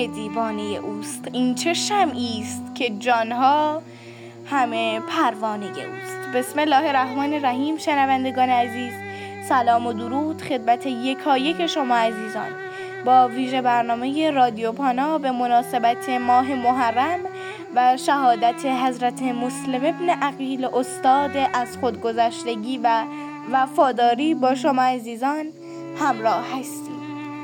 که دیوانه اوست. این چه شمعی است که جانها همه پروانه اوست. بسم الله الرحمن الرحیم. شنوندگان عزیز، سلام و درود خدمت یکایک شما عزیزان. با ویژه برنامه رادیو پانا به مناسبت ماه محرم و شهادت حضرت مسلم ابن عقیل استاد از خودگذشتگی و وفاداری با شما عزیزان همراه هستیم.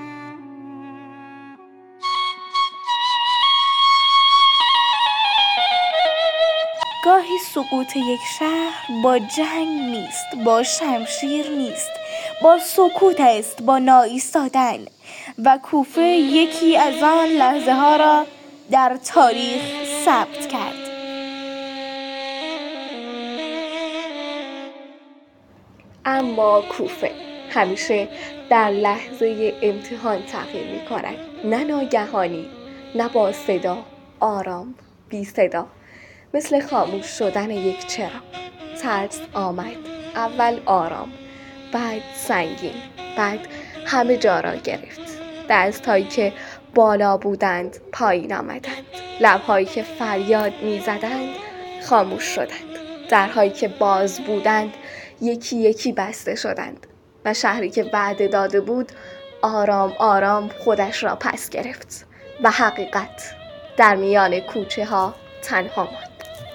گاهی سقوط یک شهر با جنگ نیست، با شمشیر نیست، با سکوت است، با نایستادن. و کوفه یکی از آن لحظه ها را در تاریخ ثبت کرد. اما کوفه همیشه در لحظه امتحان تغییر می کند. نه ناگهانی، نه با صدا، آرام، بی صدا، مثل خاموش شدن یک چراغ. ترس آمد، اول آرام، بعد سنگین، بعد همه جا را گرفت. دست‌هایی که بالا بودند پایین آمدند، لب‌هایی که فریاد می‌زدند خاموش شدند، درهایی که باز بودند یکی یکی بسته شدند و شهری که وعده داده بود آرام آرام خودش را پس گرفت و حقیقت در میان کوچه ها تنها ماند.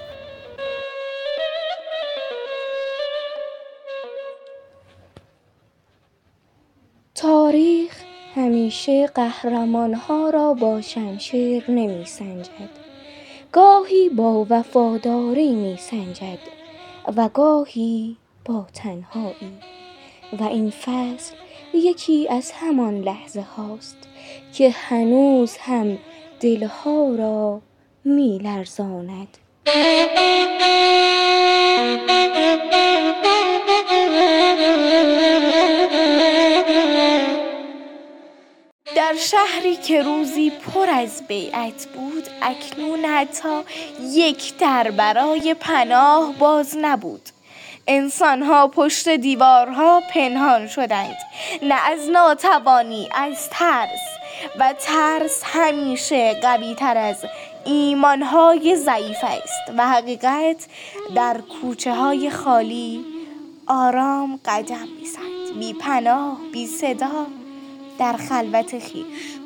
تاریخ همیشه قهرمانها را با شمشیر نمی سنجد، گاهی با وفاداری می سنجد و گاهی با تنهایی. و این فصل یکی از همان لحظه هاست که هنوز هم دلها را می لرزاند. در شهری که روزی پر از بیعت بود، اکنون حتی یک در برای پناه باز نبود. انسانها پشت دیوارها پنهان شدند، نه از ناتوانی، از ترس. و ترس همیشه قوی تر از ایمانهای ضعیف است. و حقیقت در کوچه های خالی آرام قدم می‌زد، بی پناه، بی صدا، در خلوت خویش.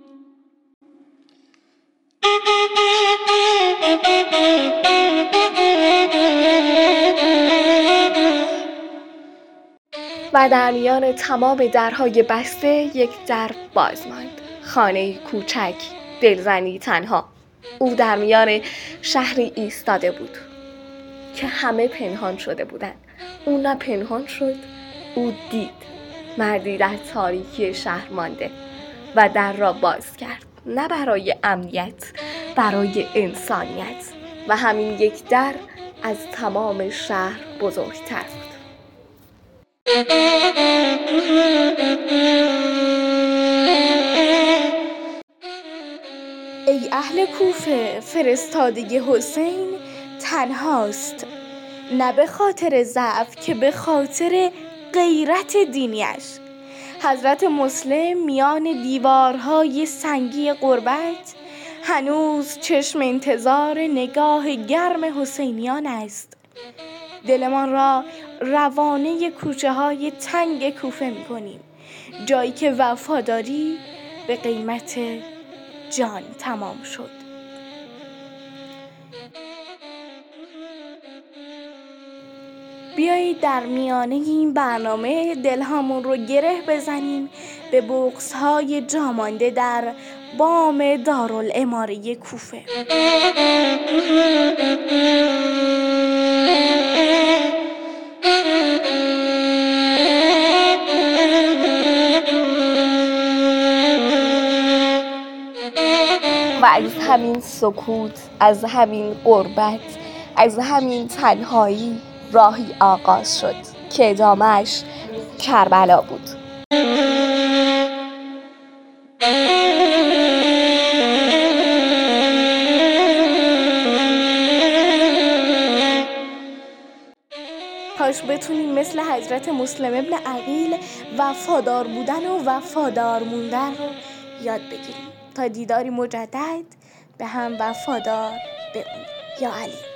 و در میان تمام درهای بسته یک در باز ماند. خانه کوچک، دلزنی تنها. او در میان شهری ایستاده بود که همه پنهان شده بودند. او نه پنهان شد، او دید. مردی در تاریکی شهر مانده و در را باز کرد، نه برای امنیت، برای انسانیت. و همین یک در از تمام شهر بزرگتر بود. ای اهل کوفه، فرستاده حسین تنهاست، نه به خاطر ضعف که به خاطر غیرت دینیش. حضرت مسلم میان دیوارهای سنگی غربت هنوز چشم انتظار نگاه گرم حسینیان است. دلمان را روانه کوچه های تنگ کوفه می کنیم، جایی که وفاداری به قیمت جان تمام شد. بیایید در میانه این برنامه دلهامون رو گره بزنیم به بغض‌های جامانده در بام دارالعماره کوفه. و از همین سکوت، از همین غربت، از همین تنهایی راهی آغاز شد که ادامه‌اش کربلا بود. کاش بتونیم مثل حضرت مسلم ابن عقیل وفادار بودن و وفادار موندن رو یاد بگیریم. تا دیداری مجدد به هم وفادار بمونید. یا علی.